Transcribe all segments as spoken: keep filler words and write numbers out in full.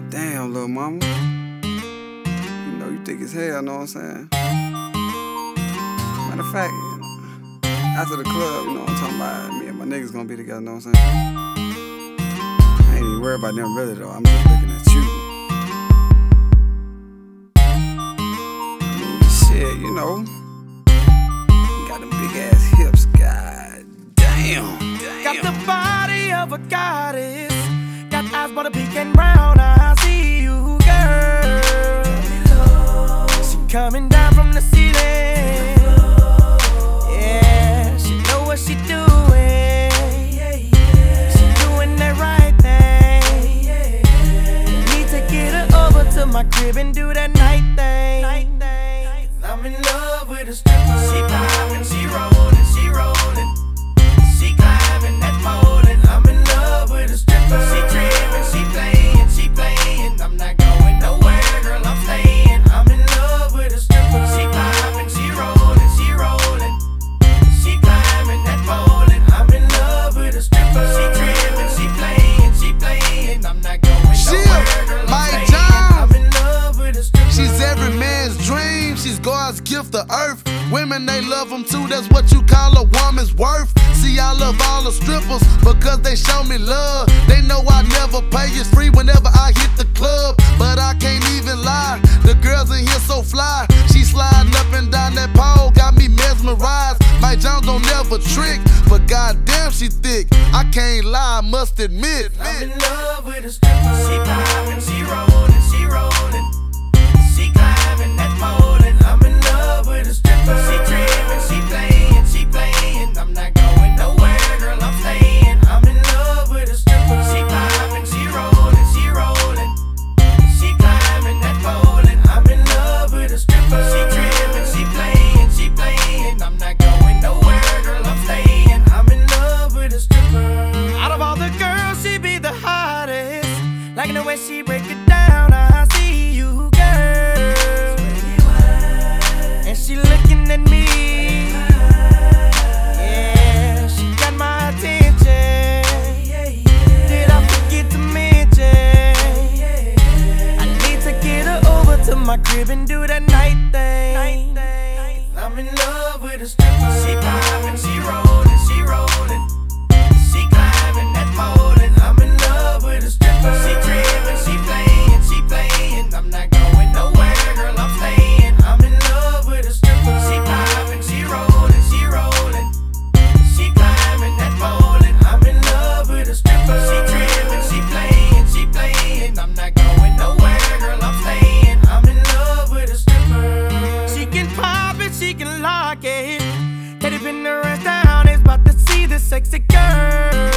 Damn, little mama. You know you thick as hell, know what I'm saying? Matter of fact, after the club, you know what I'm talking about, me and my niggas gonna be together, know what I'm saying? I ain't even worried about them really though, I'm just looking at you. I mean, shit, you know, you got them big ass hips, god damn. damn. Got the body of a goddess, got eyes but a pink and brown. I see you, girl. She coming down from the city. Yeah, she know what she doing. She doing that right thing. Need to get her over to my crib and do that night thing. Cause I'm in love with a stripper. She poppin', she rollin', she rollin'. She climbing that pole and I'm in love with a stripper. She trippin', she playin', she playin'. I'm not going nowhere, girl, I'm stayin'. I'm in love with a stripper. She poppin', she rollin', she rollin'. She climbing that pole and I'm in love with a stripper. She trippin', she playin', she playin'. I'm not going nowhere, girl, I'm stayin'. I'm in love with a stripper. She's every man's dream, she's God's gift to earth. Women, they love them too, that's what you call a woman's worth. See, I love all the strippers because they show me love. They know I never pay, it's free whenever I hit the club. But I can't even lie, the girls in here so fly. She sliding up and down that pole, got me mesmerized. Mike Jones don't never trick, but goddamn she thick. I can't lie, I must admit. I'm in love with a stripper. She poppin', she rollin', she rollin'. She climbing that pole and I'm in love with a stripper. She trippin', she playin', she playin'. I'm not going nowhere, girl, I'm stayin'. I'm in love with a stripper. She poppin', she rollin', she rollin'. She climbing that pole and I'm in love with a stripper. She trippin', she playin', she playin'. I'm not going nowhere, girl, I'm stayin'. I'm in love with a stripper. Out of all the girls, she be the hottest. Liking the way she break it down, I see you, girl. And she looking at me. Yeah, she got my attention. Did I forget to mention? I need to get her over to my crib and do that night thing. Cause I'm in love with a stripper. She poppin', she rollin', she rollin'. She climbing that pole and I'm in love with a stripper. She trippin', she playin', she playin'. I'm not going nowhere, girl, I'm stayin'. I'm in love with a stripper. She poppin', she rollin', she rollin'. She climbing that pole and I'm in love with a stripper. She trippin', she playin', she playin'. I'm not going nowhere, girl, I'm stayin'. I'm in love with a stripper. She can pop it, she can lock it. Let it pin the rest down, it's about to see this sexy girl.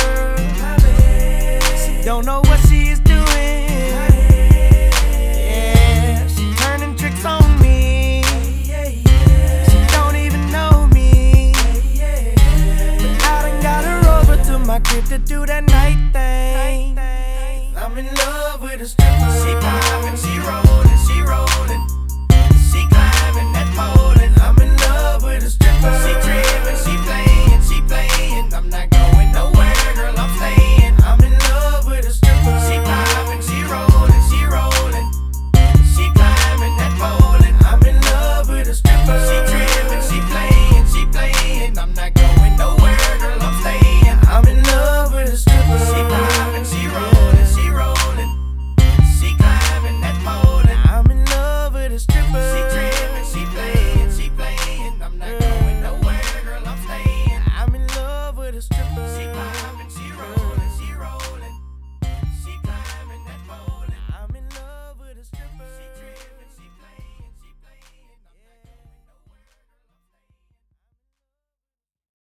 She don't know what she is doing. Yeah, she turning tricks on me. She don't even know me. But I done got her over to my crib to do that night thing. I'm in love with a stripper. She poppin', she rollin', she rollin'. She climbing that pole and I'm in love with a stripper. She trippin', she playin', she playin'. I'm not going nowhere, girl, I'm stayin'. I'm in love with a stripper. She poppin', she rollin', she rollin'. She climbing that pole and I'm in love with a stripper. She trippin', she playin', she playin'. I'm not going nowhere, girl, I'm stayin'. I'm in love with a stripper. She poppin', she rollin', she rollin'. She climbing that pole and I'm in love with a stripper. She trippin', she playin', she playin'. I'm not going nowhere, girl, I'm stayin'. I'm in love with a stripper. She poppin'.